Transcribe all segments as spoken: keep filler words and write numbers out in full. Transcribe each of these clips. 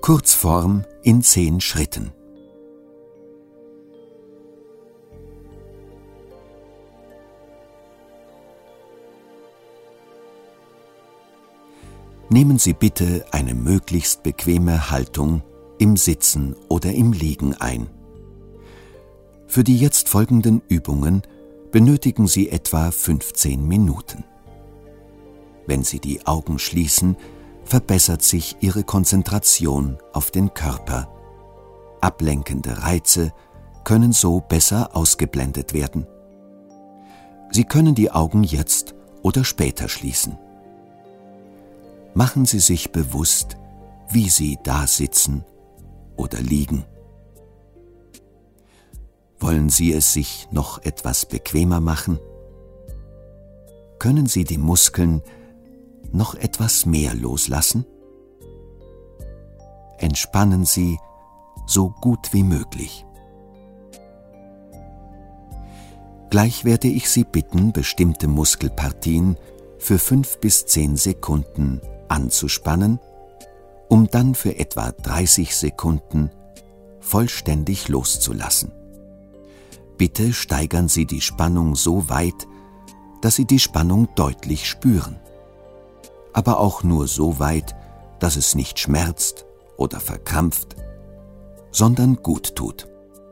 Kurzform in zehn Schritten. Nehmen Sie bitte eine möglichst bequeme Haltung im Sitzen oder im Liegen ein. Für die jetzt folgenden Übungen benötigen Sie etwa fünfzehn Minuten. Wenn Sie die Augen schließen, verbessert sich Ihre Konzentration auf den Körper. Ablenkende Reize können so besser ausgeblendet werden. Sie können die Augen jetzt oder später schließen. Machen Sie sich bewusst, wie Sie da sitzen oder liegen. Wollen Sie es sich noch etwas bequemer machen? Können Sie die Muskeln noch etwas mehr loslassen? Entspannen Sie so gut wie möglich. Gleich werde ich Sie bitten, bestimmte Muskelpartien für fünf bis zehn Sekunden anzuspannen, um dann für etwa dreißig Sekunden vollständig loszulassen. Bitte steigern Sie die Spannung so weit, dass Sie die Spannung deutlich spüren, aber auch nur so weit, dass es nicht schmerzt oder verkrampft, sondern gut tut.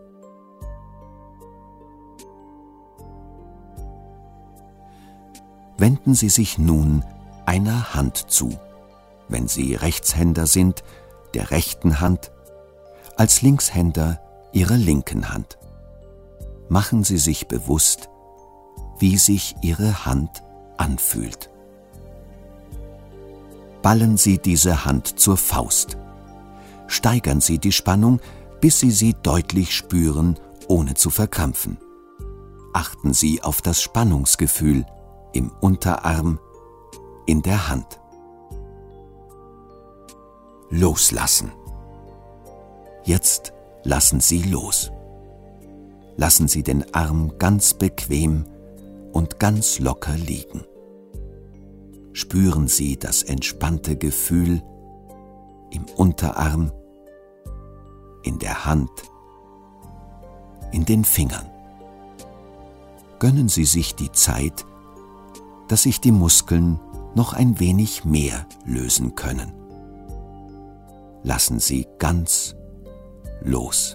Wenden Sie sich nun einer Hand zu, wenn Sie Rechtshänder sind, der rechten Hand, als Linkshänder Ihrer linken Hand. Machen Sie sich bewusst, wie sich Ihre Hand anfühlt. Ballen Sie diese Hand zur Faust. Steigern Sie die Spannung, bis Sie sie deutlich spüren, ohne zu verkrampfen. Achten Sie auf das Spannungsgefühl im Unterarm, in der Hand. Loslassen. Jetzt lassen Sie los. Lassen Sie den Arm ganz bequem und ganz locker liegen. Spüren Sie das entspannte Gefühl im Unterarm, in der Hand, in den Fingern. Gönnen Sie sich die Zeit, dass sich die Muskeln noch ein wenig mehr lösen können. Lassen Sie ganz los.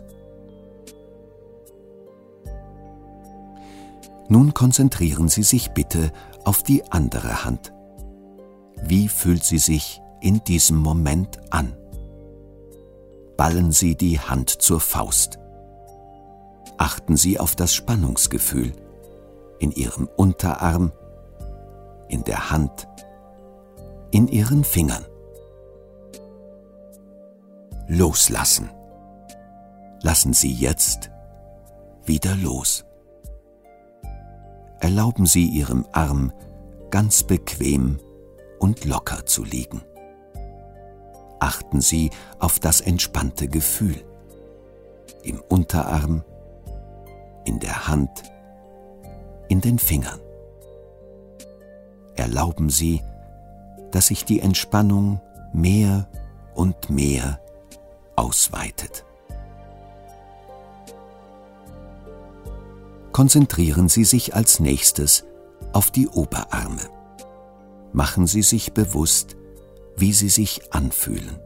Nun konzentrieren Sie sich bitte auf die andere Hand. Wie fühlt sie sich in diesem Moment an? Ballen Sie die Hand zur Faust. Achten Sie auf das Spannungsgefühl in Ihrem Unterarm, in der Hand, in Ihren Fingern. Loslassen. Lassen Sie jetzt wieder los. Erlauben Sie Ihrem Arm ganz bequem und locker zu liegen. Achten Sie auf das entspannte Gefühl im Unterarm, in der Hand, in den Fingern. Erlauben Sie, dass sich die Entspannung mehr und mehr ausweitet. Konzentrieren Sie sich als nächstes auf die Oberarme. Machen Sie sich bewusst, wie sie sich anfühlen.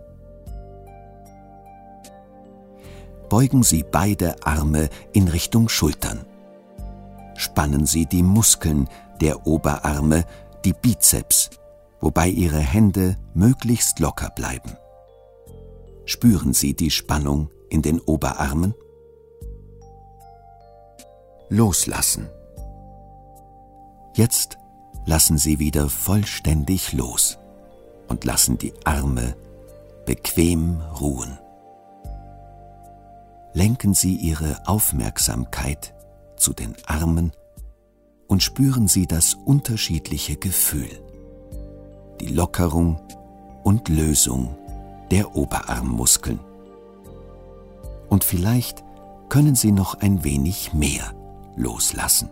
Beugen Sie beide Arme in Richtung Schultern. Spannen Sie die Muskeln der Oberarme, die Bizeps, wobei Ihre Hände möglichst locker bleiben. Spüren Sie die Spannung in den Oberarmen? Loslassen. Jetzt lassen Sie wieder vollständig los und lassen die Arme bequem ruhen. Lenken Sie Ihre Aufmerksamkeit zu den Armen und spüren Sie das unterschiedliche Gefühl, die Lockerung und Lösung der Oberarmmuskeln. Und vielleicht können Sie noch ein wenig mehr loslassen.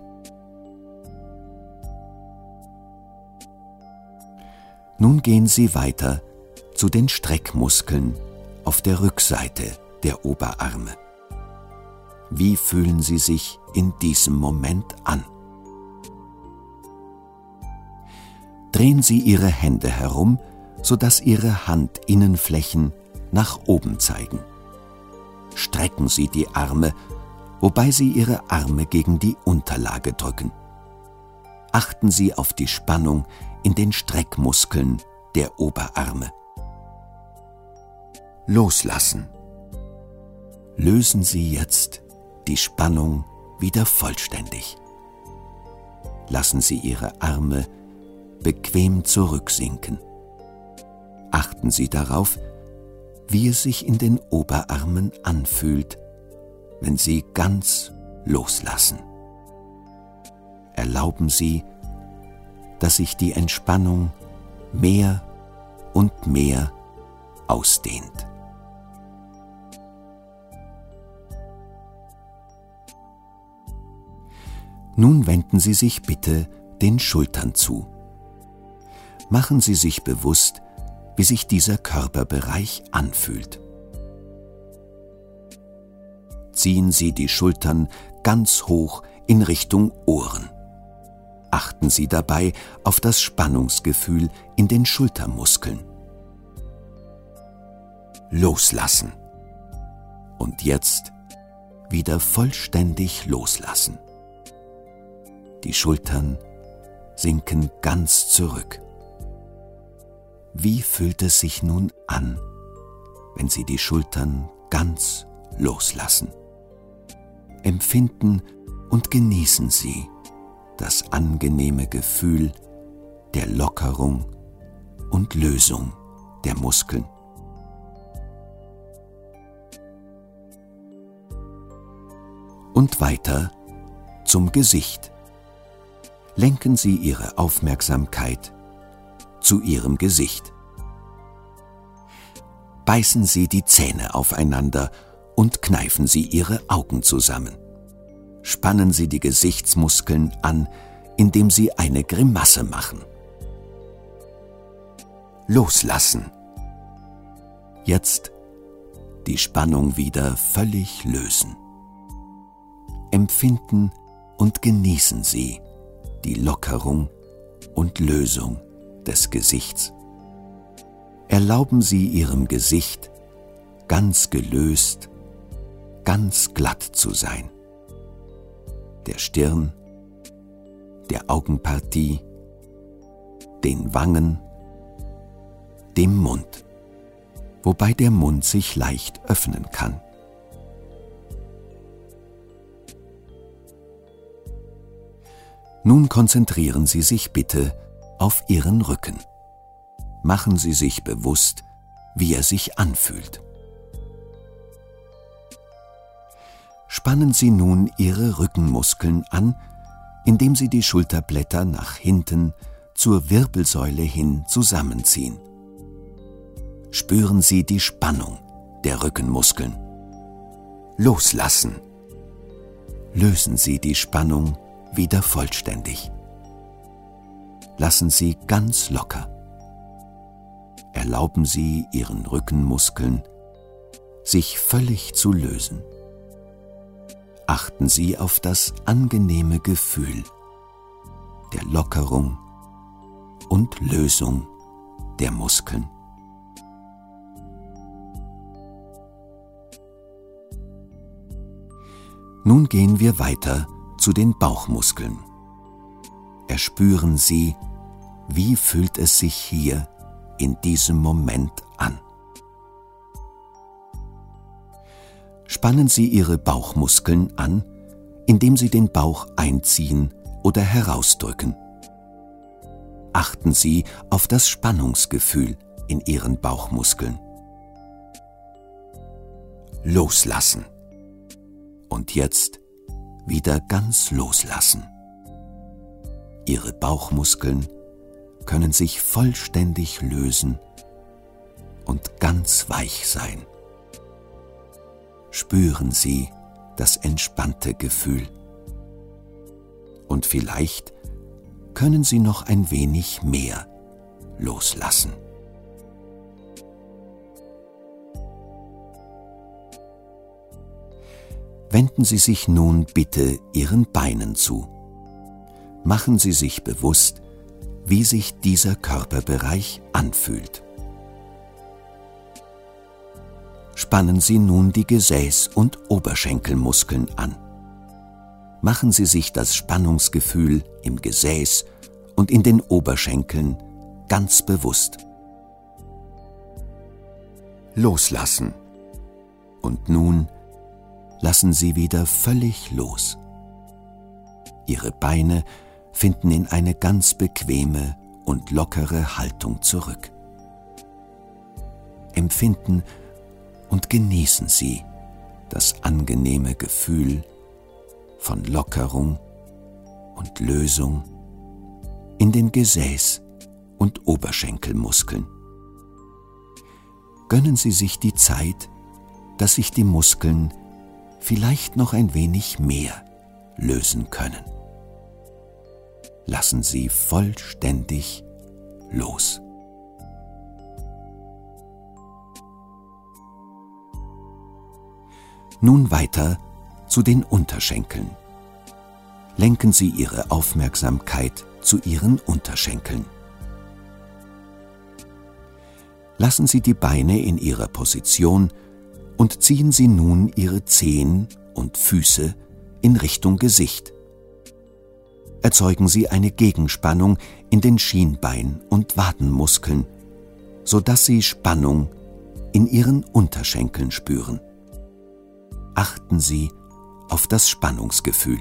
Nun gehen Sie weiter zu den Streckmuskeln auf der Rückseite der Oberarme. Wie fühlen sie sich in diesem Moment an? Drehen Sie Ihre Hände herum, sodass Ihre Handinnenflächen nach oben zeigen. Strecken Sie die Arme, wobei Sie Ihre Arme gegen die Unterlage drücken. Achten Sie auf die Spannung in den Streckmuskeln der Oberarme. Loslassen. Lösen Sie jetzt die Spannung wieder vollständig. Lassen Sie Ihre Arme bequem zurücksinken. Achten Sie darauf, wie es sich in den Oberarmen anfühlt, wenn Sie ganz loslassen. Erlauben Sie, dass sich die Entspannung mehr und mehr ausdehnt. Nun wenden Sie sich bitte den Schultern zu. Machen Sie sich bewusst, wie sich dieser Körperbereich anfühlt. Ziehen Sie die Schultern ganz hoch in Richtung Ohren. Achten Sie dabei auf das Spannungsgefühl in den Schultermuskeln. Loslassen. Und jetzt wieder vollständig loslassen. Die Schultern sinken ganz zurück. Wie fühlt es sich nun an, wenn Sie die Schultern ganz loslassen? Empfinden und genießen Sie das angenehme Gefühl der Lockerung und Lösung der Muskeln. Und weiter zum Gesicht. Lenken Sie Ihre Aufmerksamkeit zu Ihrem Gesicht. Beißen Sie die Zähne aufeinander und kneifen Sie Ihre Augen zusammen. Spannen Sie die Gesichtsmuskeln an, indem Sie eine Grimasse machen. Loslassen. Jetzt die Spannung wieder völlig lösen. Empfinden und genießen Sie die Lockerung und Lösung des Gesichts. Erlauben Sie Ihrem Gesicht, ganz gelöst, ganz glatt zu sein. Der Stirn, der Augenpartie, den Wangen, dem Mund, wobei der Mund sich leicht öffnen kann. Nun konzentrieren Sie sich bitte auf Ihren Rücken. Machen Sie sich bewusst, wie er sich anfühlt. Spannen Sie nun Ihre Rückenmuskeln an, indem Sie die Schulterblätter nach hinten zur Wirbelsäule hin zusammenziehen. Spüren Sie die Spannung der Rückenmuskeln. Loslassen. Lösen Sie die Spannung wieder vollständig. Lassen Sie ganz locker. Erlauben Sie Ihren Rückenmuskeln, sich völlig zu lösen. Achten Sie auf das angenehme Gefühl der Lockerung und Lösung der Muskeln. Nun gehen wir weiter zu den Bauchmuskeln. Erspüren Sie, wie fühlt es sich hier in diesem Moment an. Spannen Sie Ihre Bauchmuskeln an, indem Sie den Bauch einziehen oder herausdrücken. Achten Sie auf das Spannungsgefühl in Ihren Bauchmuskeln. Loslassen. Und jetzt wieder ganz loslassen. Ihre Bauchmuskeln können sich vollständig lösen und ganz weich sein. Spüren Sie das entspannte Gefühl. Und vielleicht können Sie noch ein wenig mehr loslassen. Wenden Sie sich nun bitte Ihren Beinen zu. Machen Sie sich bewusst, wie sich dieser Körperbereich anfühlt. Spannen Sie nun die Gesäß- und Oberschenkelmuskeln an. Machen Sie sich das Spannungsgefühl im Gesäß und in den Oberschenkeln ganz bewusst. Loslassen. Und nun lassen Sie wieder völlig los. Ihre Beine finden in eine ganz bequeme und lockere Haltung zurück. Empfinden und genießen Sie das angenehme Gefühl von Lockerung und Lösung in den Gesäß- und Oberschenkelmuskeln. Gönnen Sie sich die Zeit, dass sich die Muskeln vielleicht noch ein wenig mehr lösen können. Lassen Sie vollständig los. Nun weiter zu den Unterschenkeln. Lenken Sie Ihre Aufmerksamkeit zu Ihren Unterschenkeln. Lassen Sie die Beine in ihrer Position und ziehen Sie nun Ihre Zehen und Füße in Richtung Gesicht. Erzeugen Sie eine Gegenspannung in den Schienbein- und Wadenmuskeln, sodass Sie Spannung in Ihren Unterschenkeln spüren. Achten Sie auf das Spannungsgefühl.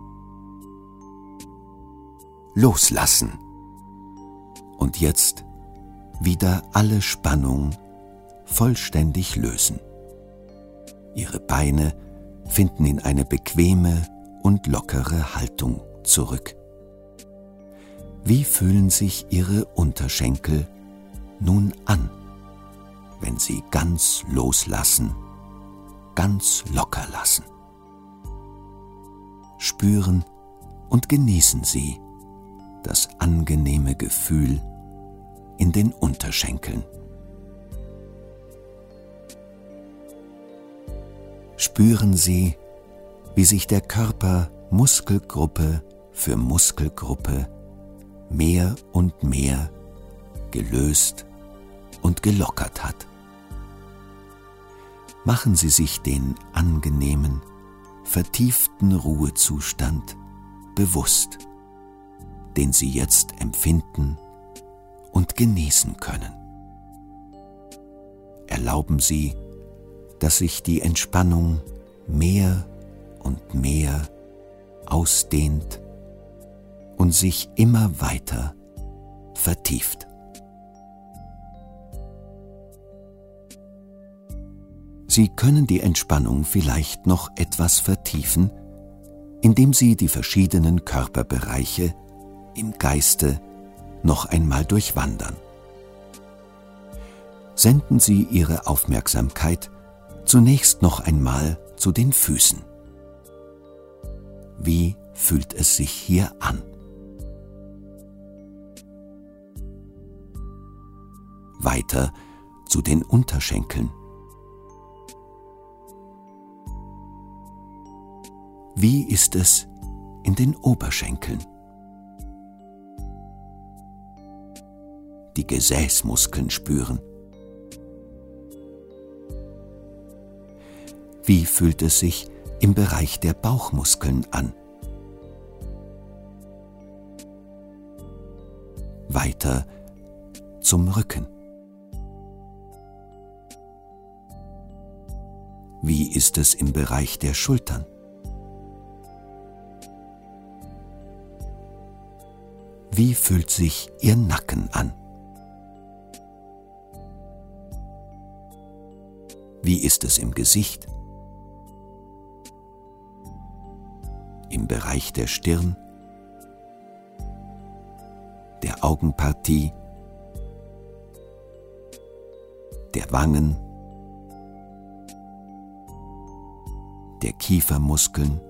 Loslassen. Und jetzt wieder alle Spannung vollständig lösen. Ihre Beine finden in eine bequeme und lockere Haltung zurück. Wie fühlen sich Ihre Unterschenkel nun an, wenn Sie ganz loslassen, ganz locker lassen? Spüren und genießen Sie das angenehme Gefühl in den Unterschenkeln. Spüren Sie, wie sich der Körper Muskelgruppe für Muskelgruppe mehr und mehr gelöst und gelockert hat. Machen Sie sich den angenehmen, vertieften Ruhezustand bewusst, den Sie jetzt empfinden und genießen können. Erlauben Sie, dass sich die Entspannung mehr und mehr ausdehnt und sich immer weiter vertieft. Sie können die Entspannung vielleicht noch etwas vertiefen, indem Sie die verschiedenen Körperbereiche im Geiste noch einmal durchwandern. Senden Sie Ihre Aufmerksamkeit zunächst noch einmal zu den Füßen. Wie fühlt es sich hier an? Weiter zu den Unterschenkeln. Wie ist es in den Oberschenkeln? Die Gesäßmuskeln spüren. Wie fühlt es sich im Bereich der Bauchmuskeln an? Weiter zum Rücken. Wie ist es im Bereich der Schultern? Wie fühlt sich Ihr Nacken an? Wie ist es im Gesicht? Im Bereich der Stirn, der Augenpartie, der Wangen, der Kiefermuskeln,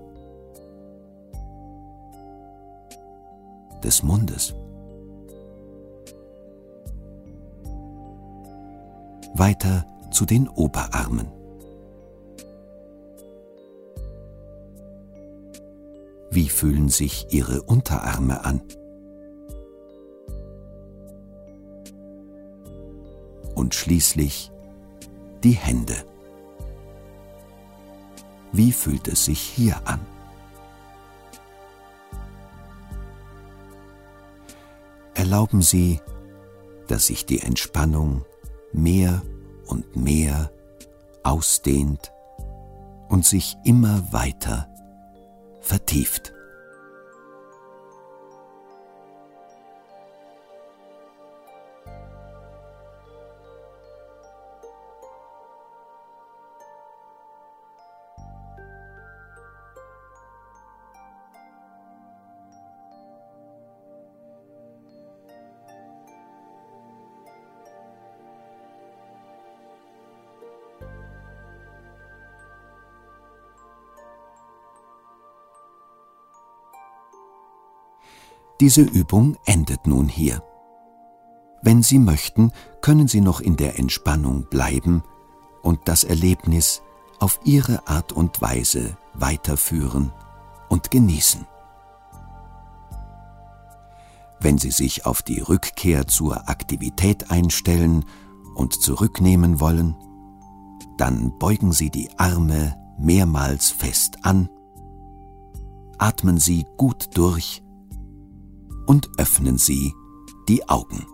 des Mundes. Weiter zu den Oberarmen. Wie fühlen sich Ihre Unterarme an? Und schließlich die Hände. Wie fühlt es sich hier an? Erlauben Sie, dass sich die Entspannung mehr und mehr ausdehnt und sich immer weiter vertieft. Diese Übung endet nun hier. Wenn Sie möchten, können Sie noch in der Entspannung bleiben und das Erlebnis auf Ihre Art und Weise weiterführen und genießen. Wenn Sie sich auf die Rückkehr zur Aktivität einstellen und zurücknehmen wollen, dann beugen Sie die Arme mehrmals fest an, atmen Sie gut durch und öffnen Sie die Augen.